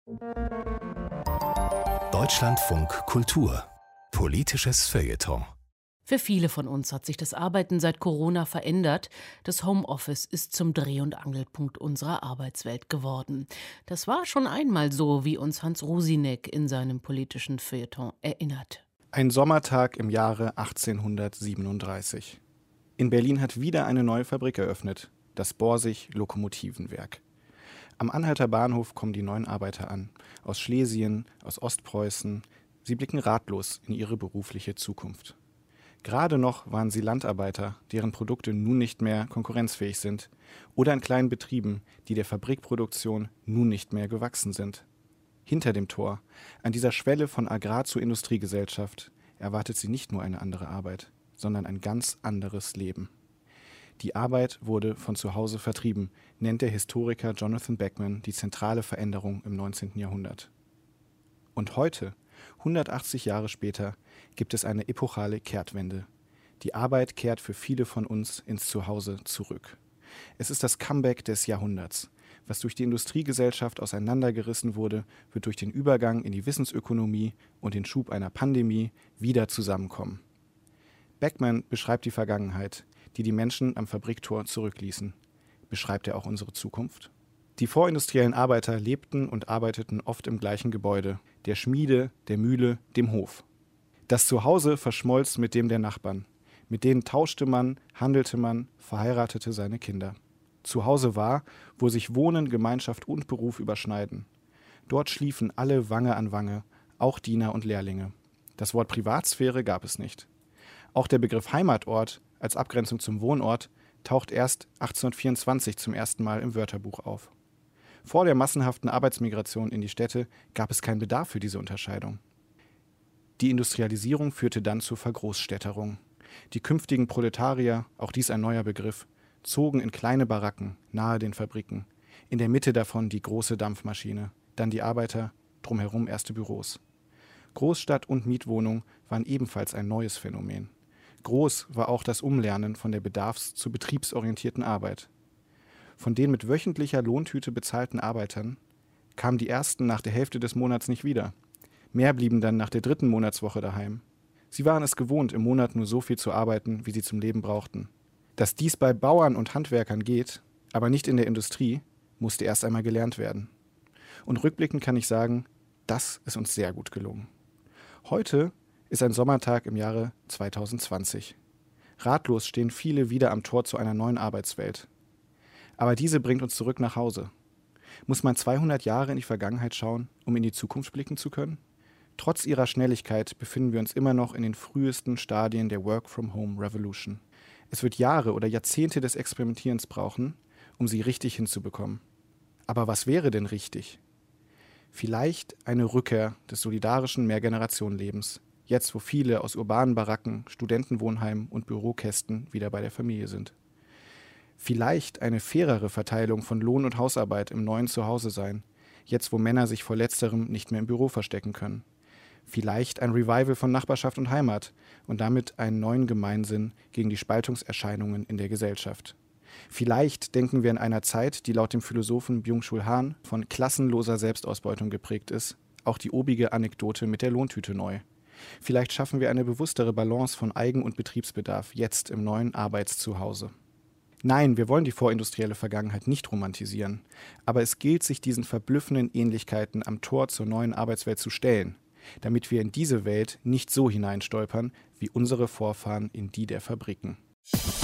Deutschlandfunk Kultur. Politisches Feuilleton. Für viele von uns hat sich das Arbeiten seit Corona verändert. Das Homeoffice ist zum Dreh- und Angelpunkt unserer Arbeitswelt geworden. Das war schon einmal so, wie uns Hans Rusinek in seinem politischen Feuilleton erinnert. Ein Sommertag im Jahre 1837. In Berlin hat wieder eine neue Fabrik eröffnet, das Borsig-Lokomotivenwerk. Am Anhalter Bahnhof kommen die neuen Arbeiter an, aus Schlesien, aus Ostpreußen. Sie blicken ratlos in ihre berufliche Zukunft. Gerade noch waren sie Landarbeiter, deren Produkte nun nicht mehr konkurrenzfähig sind, oder in kleinen Betrieben, die der Fabrikproduktion nun nicht mehr gewachsen sind. Hinter dem Tor, an dieser Schwelle von Agrar- zu Industriegesellschaft, erwartet sie nicht nur eine andere Arbeit, sondern ein ganz anderes Leben. Die Arbeit wurde von zu Hause vertrieben, nennt der Historiker Jonathan Beckman die zentrale Veränderung im 19. Jahrhundert. Und heute, 180 Jahre später, gibt es eine epochale Kehrtwende. Die Arbeit kehrt für viele von uns ins Zuhause zurück. Es ist das Comeback des Jahrhunderts. Was durch die Industriegesellschaft auseinandergerissen wurde, wird durch den Übergang in die Wissensökonomie und den Schub einer Pandemie wieder zusammenkommen. Beckman beschreibt die Vergangenheit, die die Menschen am Fabriktor zurückließen. Beschreibt er auch unsere Zukunft? Die vorindustriellen Arbeiter lebten und arbeiteten oft im gleichen Gebäude, der Schmiede, der Mühle, dem Hof. Das Zuhause verschmolz mit dem der Nachbarn. Mit denen tauschte man, handelte man, verheiratete seine Kinder. Zuhause war, wo sich Wohnen, Gemeinschaft und Beruf überschneiden. Dort schliefen alle Wange an Wange, auch Diener und Lehrlinge. Das Wort Privatsphäre gab es nicht. Auch der Begriff Heimatort als Abgrenzung zum Wohnort taucht erst 1824 zum ersten Mal im Wörterbuch auf. Vor der massenhaften Arbeitsmigration in die Städte gab es keinen Bedarf für diese Unterscheidung. Die Industrialisierung führte dann zur Vergroßstädterung. Die künftigen Proletarier, auch dies ein neuer Begriff, zogen in kleine Baracken nahe den Fabriken. In der Mitte davon die große Dampfmaschine, dann die Arbeiter, drumherum erste Büros. Großstadt und Mietwohnung waren ebenfalls ein neues Phänomen. Groß war auch das Umlernen von der bedarfs- zur betriebsorientierten Arbeit. Von den mit wöchentlicher Lohntüte bezahlten Arbeitern kamen die ersten nach der Hälfte des Monats nicht wieder. Mehr blieben dann nach der 3. Monatswoche daheim. Sie waren es gewohnt, im Monat nur so viel zu arbeiten, wie sie zum Leben brauchten. Dass dies bei Bauern und Handwerkern geht, aber nicht in der Industrie, musste erst einmal gelernt werden. Und rückblickend kann ich sagen, das ist uns sehr gut gelungen. Heute ist ein Sommertag im Jahre 2020. Ratlos stehen viele wieder am Tor zu einer neuen Arbeitswelt. Aber diese bringt uns zurück nach Hause. Muss man 200 Jahre in die Vergangenheit schauen, um in die Zukunft blicken zu können? Trotz ihrer Schnelligkeit befinden wir uns immer noch in den frühesten Stadien der Work-from-Home-Revolution. Es wird Jahre oder Jahrzehnte des Experimentierens brauchen, um sie richtig hinzubekommen. Aber was wäre denn richtig? Vielleicht eine Rückkehr des solidarischen Mehrgenerationenlebens, jetzt wo viele aus urbanen Baracken, Studentenwohnheimen und Bürokästen wieder bei der Familie sind. Vielleicht eine fairere Verteilung von Lohn und Hausarbeit im neuen Zuhause sein, jetzt wo Männer sich vor letzterem nicht mehr im Büro verstecken können. Vielleicht ein Revival von Nachbarschaft und Heimat und damit einen neuen Gemeinsinn gegen die Spaltungserscheinungen in der Gesellschaft. Vielleicht denken wir in einer Zeit, die laut dem Philosophen Byung-Chul Han von klassenloser Selbstausbeutung geprägt ist, auch die obige Anekdote mit der Lohntüte neu. Vielleicht schaffen wir eine bewusstere Balance von Eigen- und Betriebsbedarf jetzt im neuen Arbeitszuhause. Nein, wir wollen die vorindustrielle Vergangenheit nicht romantisieren, aber es gilt, sich diesen verblüffenden Ähnlichkeiten am Tor zur neuen Arbeitswelt zu stellen, damit wir in diese Welt nicht so hineinstolpern wie unsere Vorfahren in die der Fabriken.